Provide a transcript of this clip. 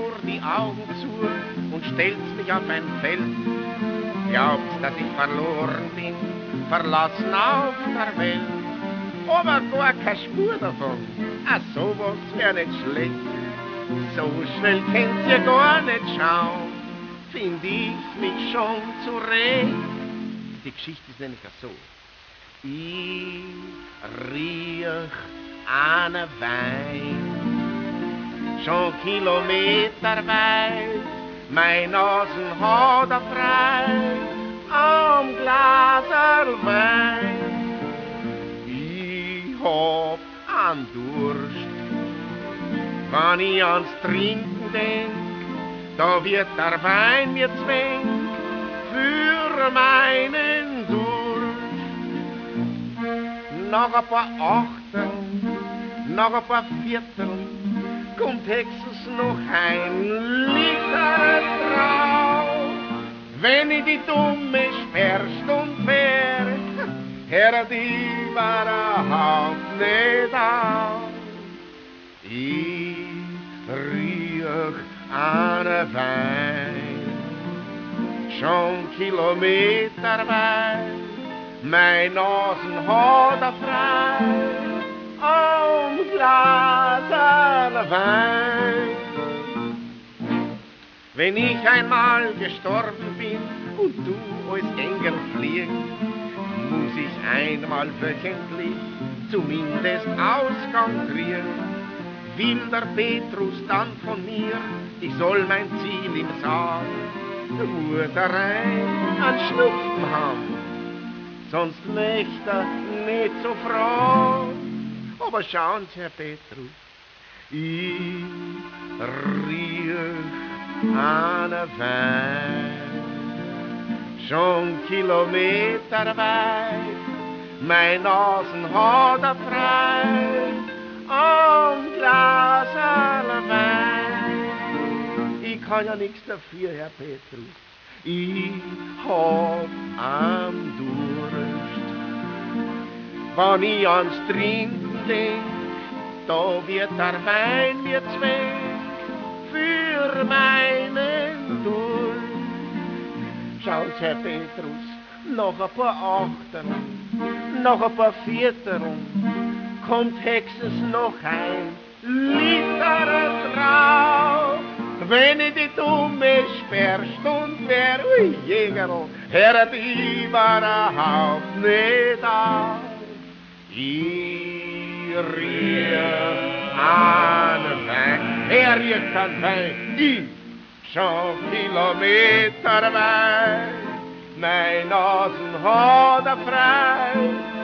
nur die Augen zu und stellst mich auf ein Feld. Glaubst, dass ich verloren bin, verlassen auf der Welt. Aber gar keine Spur davon, sowas wär nicht schlecht. So schnell könnt ihr gar nicht schauen, find ich mich schon zurecht. Die Geschichte ist nämlich so. Ich riech einen Wein, schon kilometerweit, mein Nasen hat frei, am Glaser Wein. Ich hab an Durst, wenn ich ans Trinken denk, da wird der Wein mir zwängt für meinen Durst. Nach ein paar Achteln, nach ein paar Vierteln, kommt höchstens noch ein Liter drauf. Wenn ich die dumme Sperrstund wär, hört die überhaupt nicht auf. Ich riech einen Wein, schon kilometerweit, mein Nasen hat frei, am Glaser Wein. Wenn ich einmal gestorben bin und du als Engel fliegst, muss ich einmal wöchentlich zumindest Ausgang kriegen. Will der Petrus dann von mir, ich soll mein Ziel im Saal, muss er rein an Schnupfen haben, sonst möchte er nicht so froh. Aber schauen Sie, Herr Petrus, ich riech einen Wein, schon kilometerweit, mein Nasen hat frei, am Glaser Wein. Ich kann ja nichts dafür, Herr Petrus, ich hab am Durst. Wenn ich ans Trinken denk, da wird der Wein mir zwängt für meinen Durst. Schauen Sie, Herr Petrus, noch ein paar Achteln, noch ein paar Vierteln, kommt höchstens noch ein Liter drauf. Wenn ich die dumme Sperrstund wär, ui Jägerl, hört überhaupt nicht auf. Ich riech einen Wein, riecht an Wein, ich schon kilometerweit, mein Nasen hat frei,